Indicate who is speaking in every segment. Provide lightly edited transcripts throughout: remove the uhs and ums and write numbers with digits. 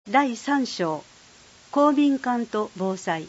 Speaker 1: 第3章、公民館と防災。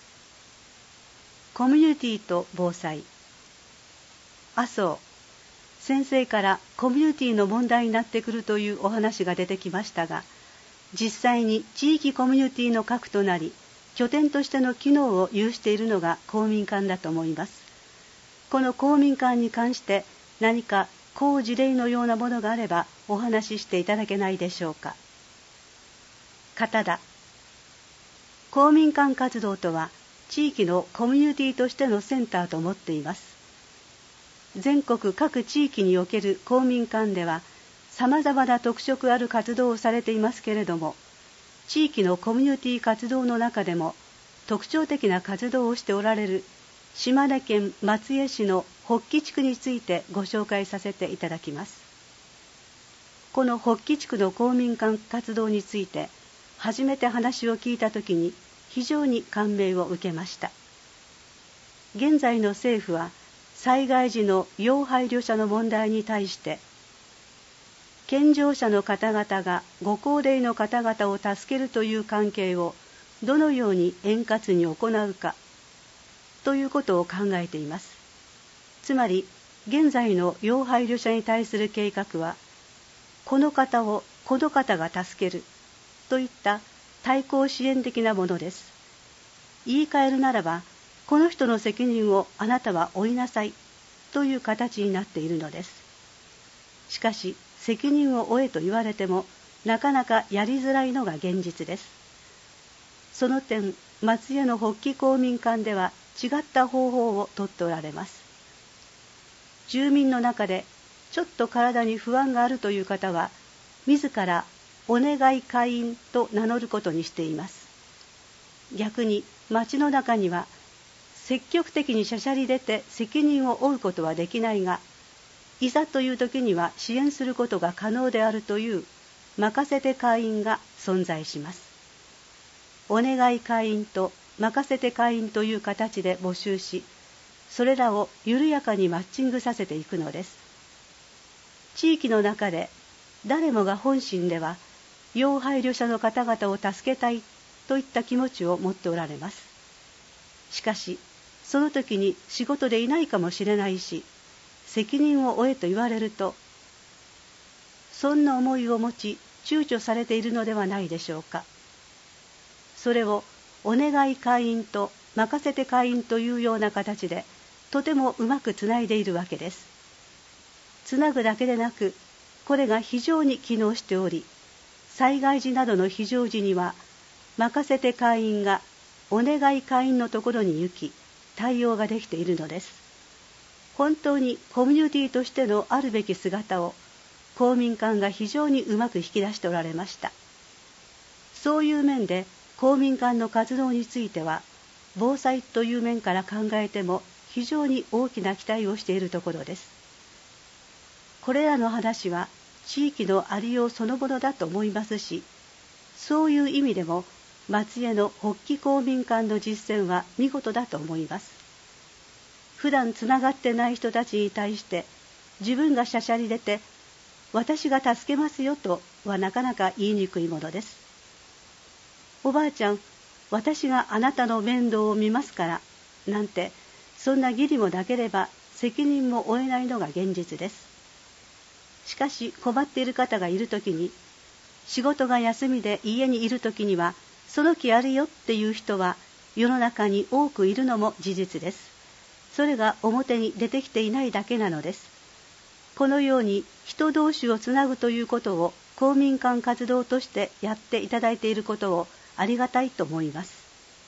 Speaker 1: コミュニティと防災。麻生先生からコミュニティの問題になってくるというお話が出てきましたが、実際に地域コミュニティの核となり、拠点としての機能を有しているのが公民館だと思います。この公民館に関して何か好事例のようなものがあればお話ししていただけないでしょうか。方だ。公民館活動とは地域のコミュニティとしてのセンターと思っています。全国各地域における公民館では様々な特色ある活動をされていますけれども、地域のコミュニティ活動の中でも特徴的な活動をしておられる島根県松江市の法吉地区についてご紹介させていただきます。この法吉地区の公民館活動について初めて話を聞いたときに非常に感銘を受けました。現在の政府は災害時の要配慮者の問題に対して、健常者の方々がご高齢の方々を助けるという関係をどのように円滑に行うかということを考えています。つまり現在の要配慮者に対する計画は、この方をこの方が助けるといった対抗支援的なものです。言い換えるならば、この人の責任をあなたは負いなさいという形になっているのです。しかし、責任を負えと言われても、なかなかやりづらいのが現実です。その点、松江の法吉公民館では違った方法をとっておられます。住民の中でちょっと体に不安があるという方は、自らお願い会員と名乗ることにしています。逆に町の中には積極的にしゃしゃり出て責任を負うことはできないが、いざという時には支援することが可能であるという任せて会員が存在します。お願い会員と任せて会員という形で募集し、それらを緩やかにマッチングさせていくのです。地域の中で誰もが本心では要配慮者の方々を助けたいといった気持ちを持っておられます。しかし、その時に仕事でいないかもしれないし、責任を負えと言われると、そんな思いを持ち躊躇されているのではないでしょうか。それをお願い会員と任せて会員というような形でとてもうまくつないでいるわけです。つなぐだけでなく、これが非常に機能しており、災害時などの非常時には任せて会員がお願い会員のところに行き対応ができているのです。本当にコミュニティとしてのあるべき姿を公民館が非常にうまく引き出しておられました。そういう面で公民館の活動については、防災という面から考えても非常に大きな期待をしているところです。これらの話は地域のありようそのものだと思いますし、そういう意味でも松江の法吉公民館の実践は見事だと思います。普段つながってない人たちに対して自分がしゃしゃり出て、私が助けますよとはなかなか言いにくいものです。おばあちゃん、私があなたの面倒を見ますからなんて、そんな義理もなければ責任も負えないのが現実です。しかし困っている方がいるときに、仕事が休みで家にいるときにはその気あるよっていう人は世の中に多くいるのも事実です。それが表に出てきていないだけなのです。このように人同士をつなぐということを公民館活動としてやっていただいていることをありがたいと思います。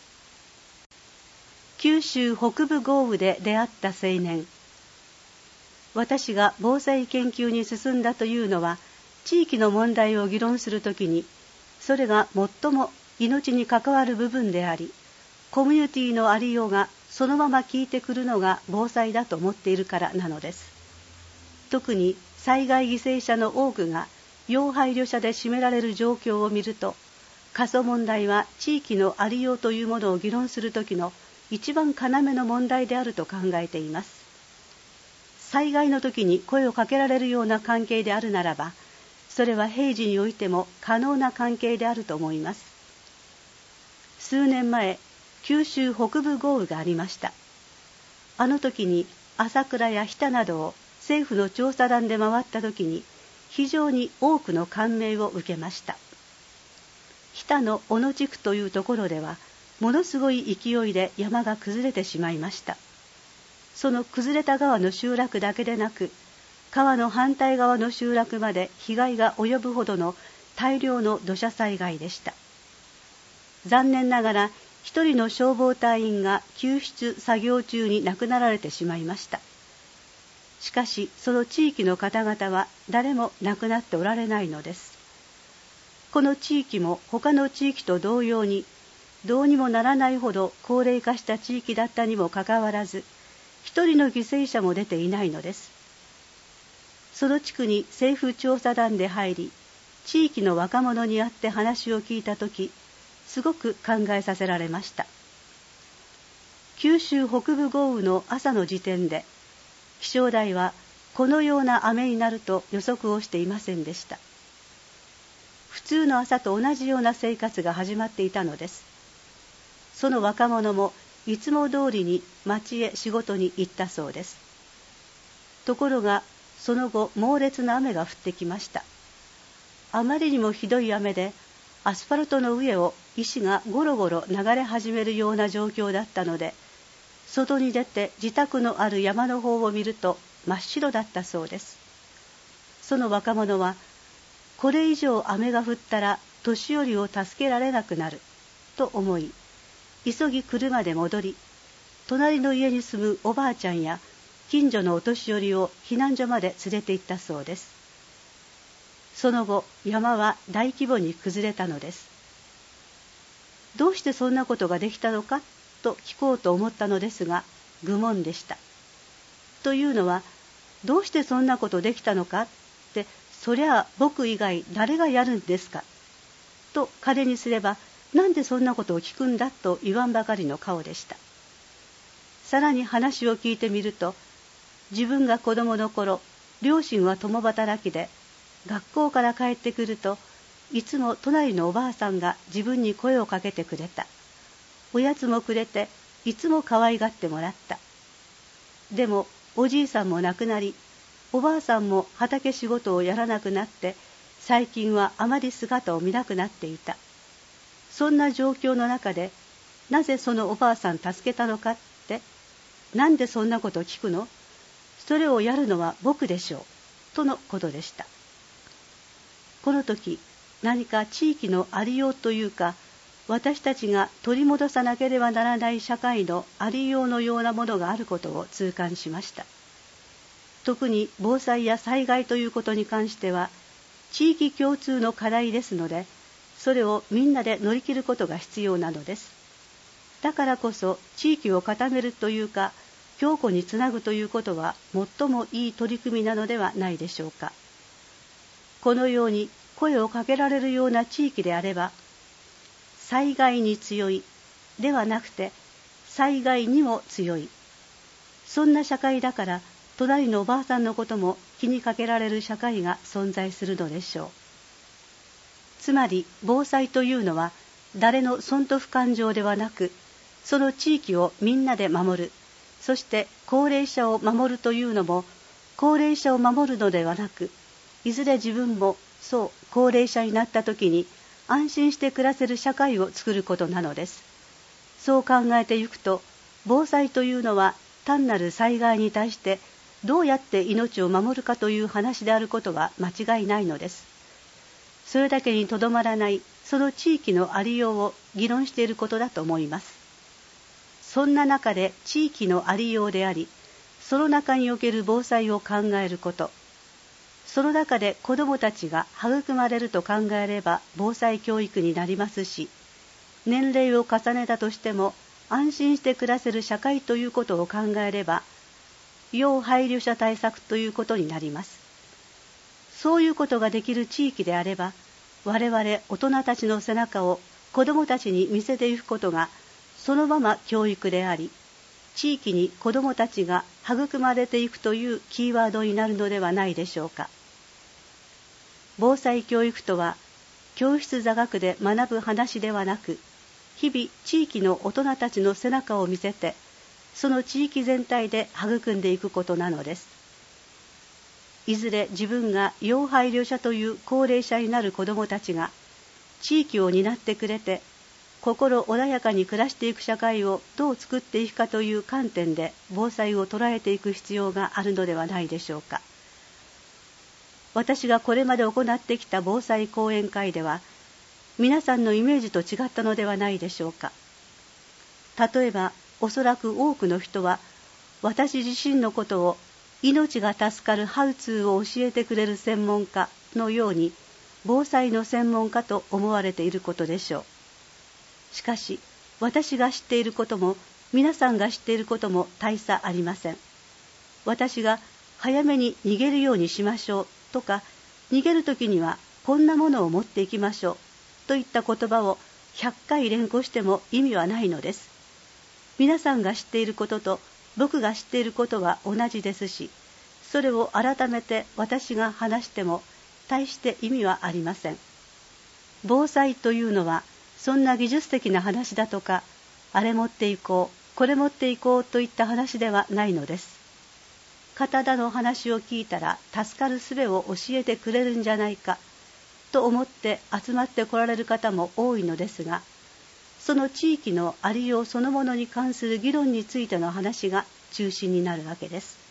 Speaker 1: 九州北部豪雨で出会った青年。私が防災研究に進んだというのは、地域の問題を議論するときに、それが最も命に関わる部分であり、コミュニティのありようがそのまま効いてくるのが防災だと思っているからなのです。特に災害犠牲者の多くが要配慮者で占められる状況を見ると、過疎問題は地域のありようというものを議論するときの一番要の問題であると考えています。災害の時に声をかけられるような関係であるならば、 それは平時においても可能な関係であると思います。数年前、九州北部豪雨がありました。あの時に朝倉や日田などを政府の調査団で回った時に非常に多くの感銘を受けました。日田の小野地区というところではものすごい勢いで山が崩れてしまいました。その崩れた川の集落だけでなく、川の反対側の集落まで被害が及ぶほどの大量の土砂災害でした。残念ながら一人の消防隊員が救出作業中に亡くなられてしまいました。しかしその地域の方々は誰も亡くなっておられないのです。この地域も他の地域と同様にどうにもならないほど高齢化した地域だったにもかかわらず、一人の犠牲者も出ていないのです。その地区に政府調査団で入り、地域の若者に会って話を聞いたとき、すごく考えさせられました。九州北部豪雨の朝の時点で、気象台はこのような雨になると予測をしていませんでした。普通の朝と同じような生活が始まっていたのです。その若者もいつも通りに町へ仕事に行ったそうです。ところが、その後猛烈な雨が降ってきました。あまりにもひどい雨で、アスファルトの上を石がゴロゴロ流れ始めるような状況だったので、外に出て自宅のある山の方を見ると真っ白だったそうです。その若者は、これ以上雨が降ったら年寄りを助けられなくなると思い、急ぎ車で戻り、隣の家に住むおばあちゃんや近所のお年寄りを避難所まで連れて行ったそうです。その後、山は大規模に崩れたのです。どうしてそんなことができたのかと聞こうと思ったのですが、愚問でした。というのは、どうしてそんなことできたのかって、そりゃあ僕以外誰がやるんですかと彼にすれば、なんでそんなことを聞くんだと言わんばかりの顔でした。さらに話を聞いてみると、自分が子供の頃、両親は共働きで、学校から帰ってくると、いつも隣のおばあさんが自分に声をかけてくれた。おやつもくれて、いつも可愛がってもらった。でも、おじいさんも亡くなり、おばあさんも畑仕事をやらなくなって、最近はあまり姿を見なくなっていた。そんな状況の中で、なぜそのおばあさん助けたのかって、なんでそんなこと聞くの？それをやるのは僕でしょう。とのことでした。この時、何か地域のありようというか、私たちが取り戻さなければならない社会のありようのようなものがあることを痛感しました。特に防災や災害ということに関しては、地域共通の課題ですので、それをみんなで乗り切ることが必要なのです。だからこそ地域を固めるというか、強固につなぐということは最もいい取り組みなのではないでしょうか。このように声をかけられるような地域であれば、災害に強いではなくて災害にも強い、そんな社会だから隣のおばあさんのことも気にかけられる社会が存在するのでしょう。つまり防災というのは誰の損得感情ではなく、その地域をみんなで守る、そして高齢者を守るというのも、高齢者を守るのではなく、いずれ自分もそう高齢者になった時に安心して暮らせる社会を作ることなのです。そう考えていくと、防災というのは単なる災害に対してどうやって命を守るかという話であることは間違いないのです。それだけにとどまらない、その地域のありようを議論していることだと思います。そんな中で地域のありようであり、その中における防災を考えること、その中で子どもたちが育まれると考えれば防災教育になりますし、年齢を重ねたとしても安心して暮らせる社会ということを考えれば、要配慮者対策ということになります。そういうことができる地域であれば、我々大人たちの背中を子どもたちに見せていくことが、そのまま教育であり、地域に子どもたちが育まれていくというキーワードになるのではないでしょうか。 防災教育とは教室座学で学ぶ話ではなく、日々地域の大人たちの背中を見せて、その地域全体で育んでいくことなのです。いずれ自分が要配慮者という高齢者になる子どもたちが地域を担ってくれて、心穏やかに暮らしていく社会をどう作っていくかという観点で防災を捉えていく必要があるのではないでしょうか。私がこれまで行ってきた防災講演会では、皆さんのイメージと違ったのではないでしょうか。例えば、おそらく多くの人は、私自身のことを命が助かるハウツーを教えてくれる専門家のように、防災の専門家と思われていることでしょう。しかし、私が知っていることも、皆さんが知っていることも大差ありません。私が早めに逃げるようにしましょうとか、逃げるときにはこんなものを持っていきましょうといった言葉を100回連呼しても意味はないのです。皆さんが知っていることと僕が知っていることは同じですし、それを改めて私が話しても大して意味はありません。防災というのはそんな技術的な話だとか、あれ持っていこう、これ持っていこうといった話ではないのです。方の話を聞いたら助かる術を教えてくれるんじゃないかと思って集まって来られる方も多いのですが、その地域のありようそのものに関する議論についての話が中心になるわけです。